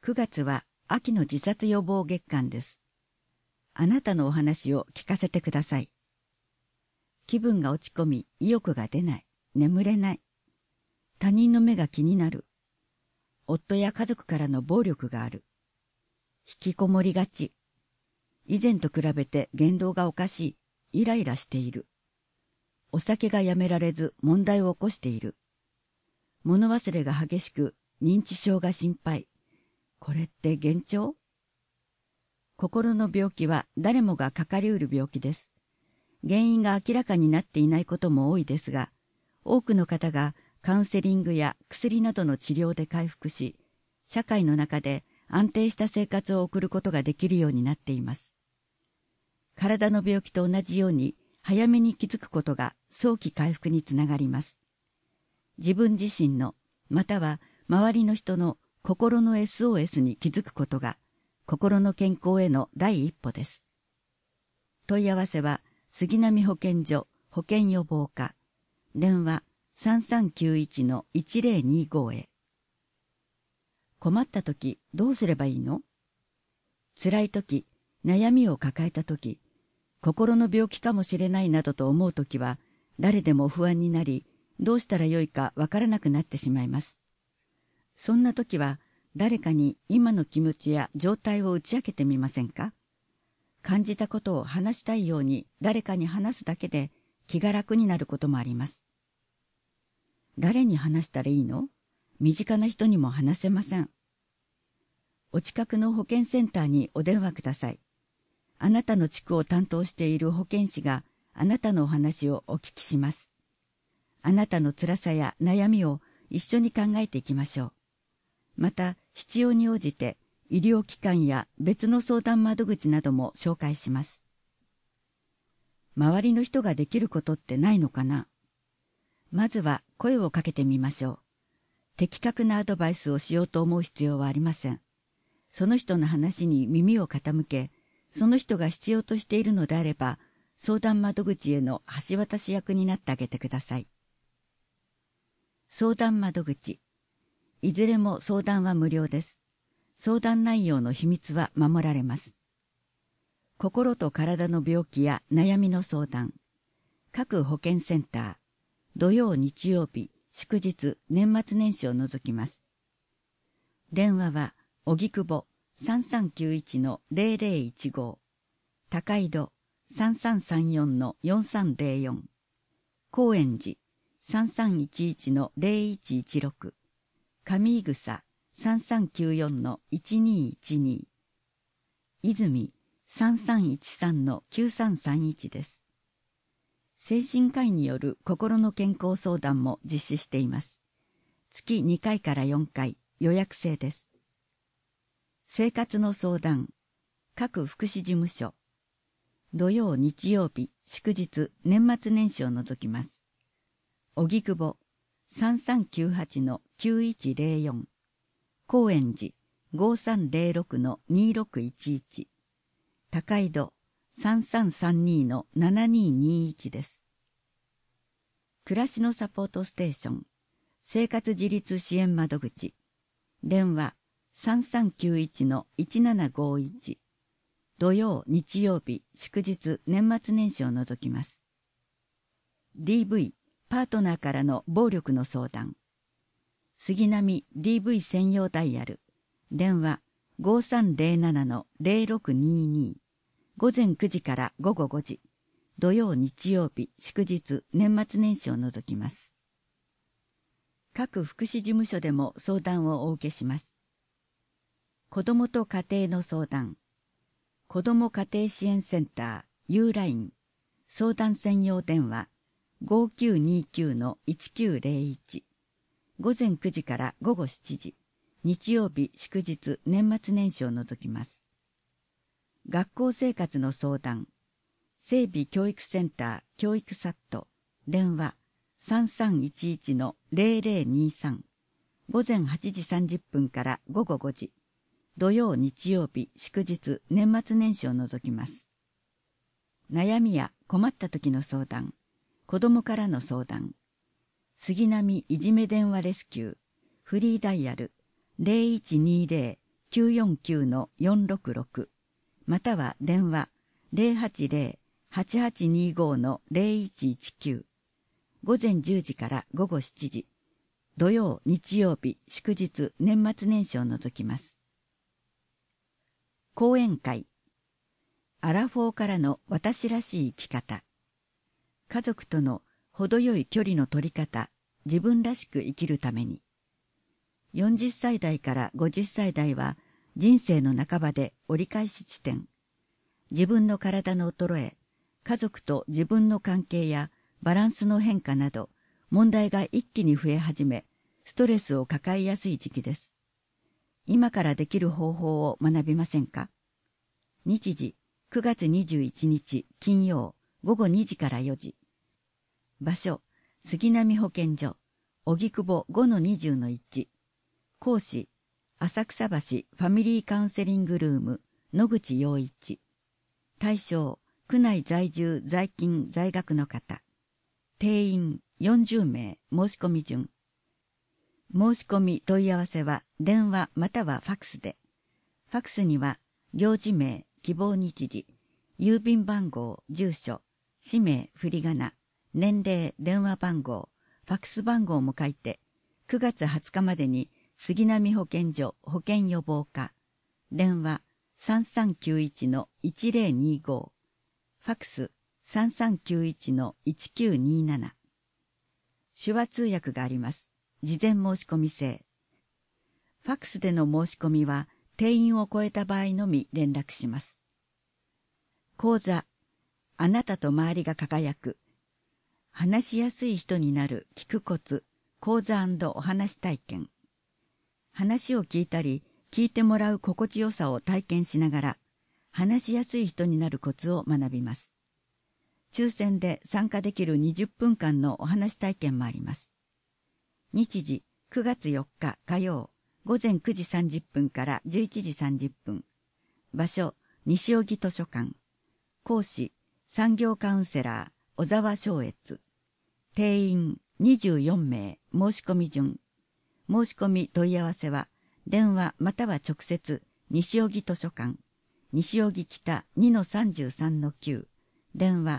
9月は秋の自殺予防月間です。あなたのお話を聞かせてください。気分が落ち込み、意欲が出ない、眠れない。他人の目が気になる。夫や家族からの暴力がある。引きこもりがち。以前と比べて言動がおかしい、イライラしている。お酒がやめられず問題を起こしている。物忘れが激しく、認知症が心配。これって幻聴？心の病気は誰もがかかりうる病気です。原因が明らかになっていないことも多いですが、多くの方がカウンセリングや薬などの治療で回復し、社会の中で安定した生活を送ることができるようになっています。体の病気と同じように早めに気づくことが早期回復につながります。自分自身の、または周りの人の心の SOS に気づくことが心の健康への第一歩です。問い合わせは杉並保健所保健予防課、電話 3391-1025 へ。困ったときどうすればいいの？辛いとき、悩みを抱えたとき、心の病気かもしれないなどと思うときは、誰でも不安になり、どうしたらよいかわからなくなってしまいます。そんなときは、誰かに今の気持ちや状態を打ち明けてみませんか？感じたことを話したいように誰かに話すだけで気が楽になることもあります。誰に話したらいいの？身近な人にも話せません。お近くの保健センターにお電話ください。あなたの地区を担当している保健師があなたのお話をお聞きします。あなたの辛さや悩みを一緒に考えていきましょう。また、必要に応じて医療機関や別の相談窓口なども紹介します。周りの人ができることってないのかな？まずは声をかけてみましょう。的確なアドバイスをしようと思う必要はありません。その人の話に耳を傾け、その人が必要としているのであれば、相談窓口への橋渡し役になってあげてください。相談窓口。いずれも相談は無料です。相談内容の秘密は守られます。心と体の病気や悩みの相談。各保健センター。土曜日曜日、祝日、年末年始を除きます。電話は、荻窪 3391-0015。高井戸 3334-4304。高円寺 3311-0116。上井草 3394-1212。泉 3313-9331 です。精神科医による心の健康相談も実施しています。月2回から4回、予約制です。生活の相談、各福祉事務所。土曜日曜日、祝日、年末年始を除きます。荻窪 3398-9104。高円寺 5306-2611。高井戸 3332-7221 です。暮らしのサポートステーション、生活自立支援窓口、電話 3391-1751。土曜、日曜日、祝日、年末年始を除きます。DV、パートナーからの暴力の相談。杉並 DV 専用ダイヤル。電話 5307-0622。午前9時から午後5時。土曜、日曜日、祝日、年末年始を除きます。各福祉事務所でも相談をお受けします。子どもと家庭の相談。子ども家庭支援センター U ライン相談専用電話 5929-1901。午前9時から午後7時。日曜日、祝日、年末年始を除きます。学校生活の相談。整備教育センター教育サット。電話 3311-0023。午前8時30分から午後5時。土曜、日曜日、祝日、年末年始を除きます。悩みや困った時の相談。子供からの相談。杉並いじめ電話レスキュー。フリーダイヤル 0120-9 949-466または電話 080-8825-0119 午前10時から午後7時土曜、日曜日、祝日、年末年始を除きます。講演会アラフォーからの私らしい生き方家族との程よい距離の取り方自分らしく生きるために40歳代から50歳代は人生の半ばで折り返し地点自分の体の衰え家族と自分の関係やバランスの変化など問題が一気に増え始めストレスを抱えやすい時期です。今からできる方法を学びませんか？日時9月21日金曜午後2時から4時場所杉並保健所荻窪 5-20-1 講師浅草橋ファミリーカウンセリングルーム野口洋一対象区内在住在勤在学の方定員40名申し込み順申し込み問い合わせは電話またはファクスでファクスには行事名希望日時郵便番号住所氏名振り仮名年齢電話番号ファクス番号も書いて9月20日までに杉並保健所保健予防課電話 3391-1025 ファクス 3391-1927 手話通訳があります。事前申し込み制ファクスでの申し込みは定員を超えた場合のみ連絡します。講座あなたと周りが輝く話しやすい人になる聞くコツ講座&お話体験話を聞いたり聞いてもらう心地よさを体験しながら話しやすい人になるコツを学びます。抽選で参加できる20分間のお話体験もあります。日時9月4日火曜午前9時30分から11時30分場所西荻図書館講師産業カウンセラー小沢昭悦定員24名申し込み順申し込み問い合わせは電話または直接西荻図書館西荻北 2-33-9 電話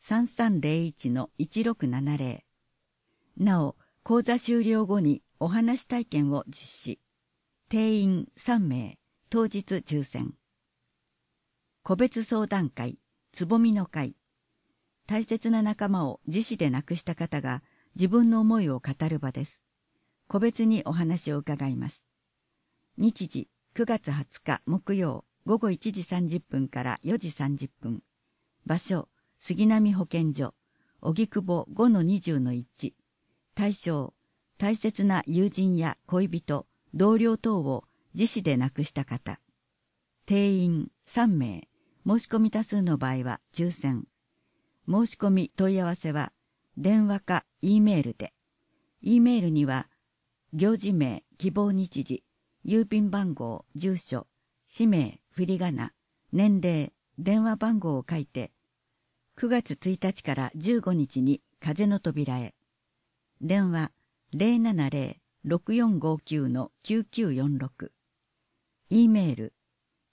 3301-1670 なお講座終了後にお話体験を実施定員3名当日抽選個別相談会つぼみの会大切な仲間を自死で亡くした方が自分の思いを語る場です。個別にお話を伺います。日時9月20日木曜午後1時30分から4時30分場所杉並保健所荻窪 5-20-1 対象大切な友人や恋人同僚等を自死で亡くした方定員3名申し込み多数の場合は抽選申し込み問い合わせは電話か E メールで E メールには行事名希望日時郵便番号住所氏名振り仮名年齢電話番号を書いて9月1日から15日に風の扉へ電話 070-6459-9946 E メール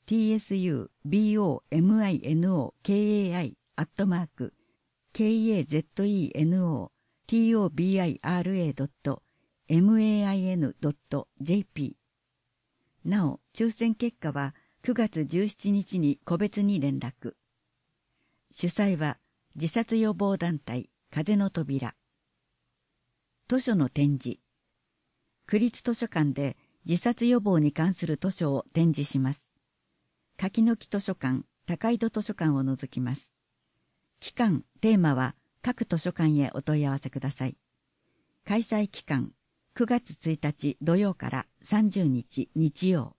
tsubomino.kei@kazetoibira.main.jp なお、抽選結果は9月17日に個別に連絡。主催は自殺予防団体風の扉。図書の展示。区立図書館で自殺予防に関する図書を展示します。柿の木図書館、高井戸図書館を除きます。期間、テーマは各図書館へお問い合わせください。開催期間、9月1日土曜から30日日曜。